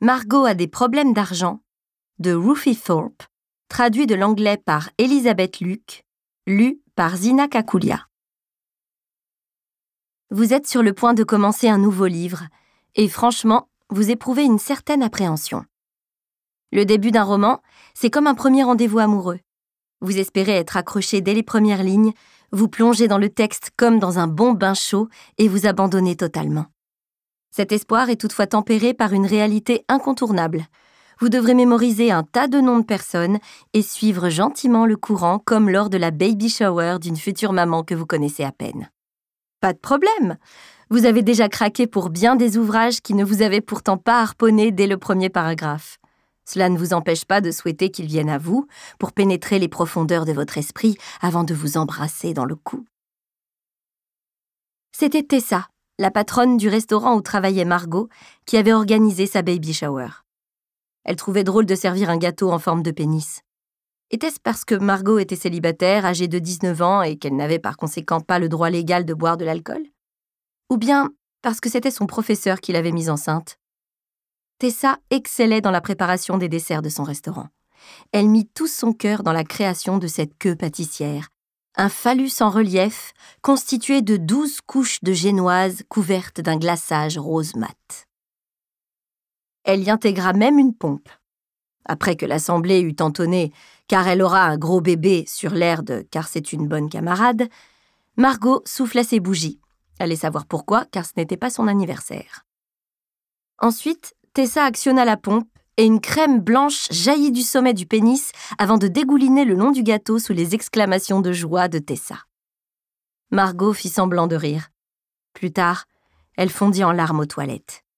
Margot a des problèmes d'argent de Ruthie Thorpe, traduit de l'anglais par Elisabeth Luc, lu par Zina Kakulia. Vous êtes sur le point de commencer un nouveau livre et franchement, vous éprouvez une certaine appréhension. Le début d'un roman, c'est comme un premier rendez-vous amoureux. Vous espérez être accroché dès les premières lignes, vous plongez dans le texte comme dans un bon bain chaud et vous abandonnez totalement. Cet espoir est toutefois tempéré par une réalité incontournable. Vous devrez mémoriser un tas de noms de personnes et suivre gentiment le courant comme lors de la baby shower d'une future maman que vous connaissez à peine. Pas de problème! Vous avez déjà craqué pour bien des ouvrages qui ne vous avaient pourtant pas harponné dès le premier paragraphe. Cela ne vous empêche pas de souhaiter qu'ils viennent à vous pour pénétrer les profondeurs de votre esprit avant de vous embrasser dans le cou. C'était Tessa, la patronne du restaurant où travaillait Margot, qui avait organisé sa baby shower. Elle trouvait drôle de servir un gâteau en forme de pénis. Était-ce parce que Margot était célibataire, âgée de 19 ans et qu'elle n'avait par conséquent pas le droit légal de boire de l'alcool? Ou bien parce que c'était son professeur qui l'avait mise enceinte? Tessa excellait dans la préparation des desserts de son restaurant. Elle mit tout son cœur dans la création de cette queue pâtissière, un phallus en relief constitué de 12 couches de génoise couvertes d'un glaçage rose mat. Elle y intégra même une pompe. Après que l'assemblée eut entonné « car elle aura un gros bébé » sur l'air de « car c'est une bonne camarade », Margot souffla ses bougies. Allez savoir pourquoi, car ce n'était pas son anniversaire. Ensuite, Tessa actionna la pompe et une crème blanche jaillit du sommet du pénis avant de dégouliner le long du gâteau sous les exclamations de joie de Tessa. Margot fit semblant de rire. Plus tard, elle fondit en larmes aux toilettes.